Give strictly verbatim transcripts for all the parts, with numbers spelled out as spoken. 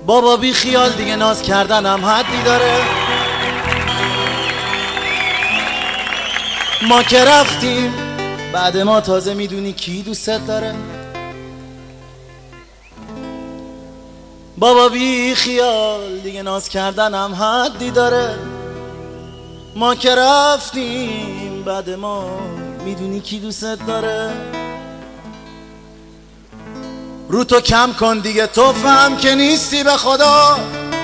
بابا بی خیال دیگه ناز کردنم حدی داره. ما که رفتیم بعد ما تازه میدونی کی دوستت داره. بابا بی خیال دیگه ناز کردنم حدی داره. ما که رفتیم بعد ما میدونی کی دوستت داره. رو تو کم کن دیگه تو فهم که نیستی به خدا.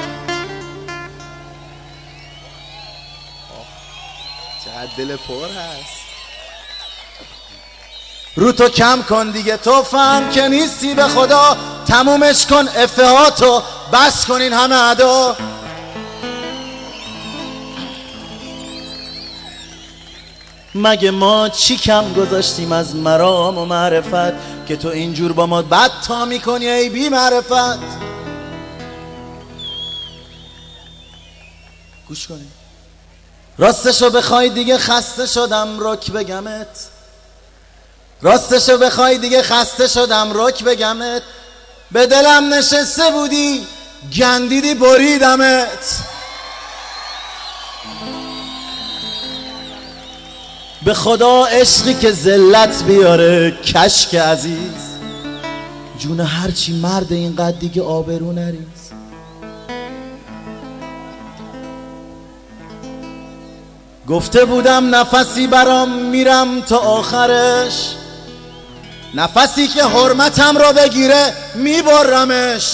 چقدر دل پر هست. رو تو کم کن دیگه تو فهم که نیستی به خدا. تمومش کن افهاتو بس کن این همه ادا. مگه ما چی کم گذاشتیم از مرام و معرفت که تو اینجور با ما بد تا میکنی ای بی معرفت. گوش کنی راستشو بخوای دیگه خسته شدم رک بگمت. راستشو بخوای دیگه خسته شدم رک بگمت. به دلم نشسته بودی گندیدی بریدمت. به خدا عشقی که ذلت بیاره کشک عزیز. جون هرچی مرد اینقدر دیگه آبرو نریز. گفته بودم نفسی برام میرم تا آخرش. نفسی که حرمتم رو بگیره میبرمش.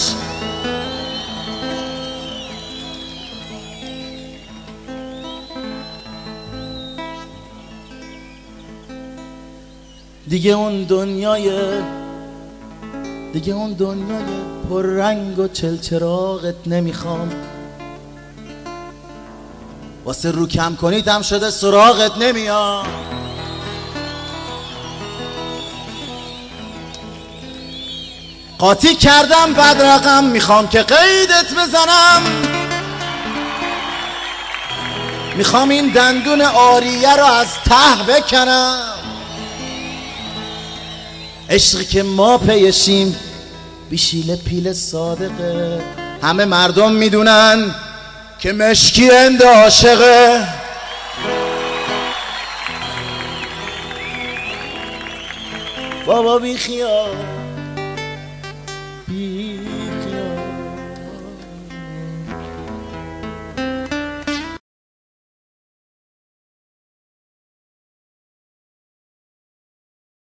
دیگه اون دنیای دیگه اون دنیای پررنگ و چلچراغت نمیخوام. واسه رو کم کنیدم شده سراغت نمیام. قاطی کردم بد رقم میخوام که قیدت بزنم. میخوام این دندون آریه رو از ته بکنم. عشقی که ما پیشیم بیشیل پیل صادقه. همه مردم میدونن که مشکی اند عاشقه. بابا بی خیال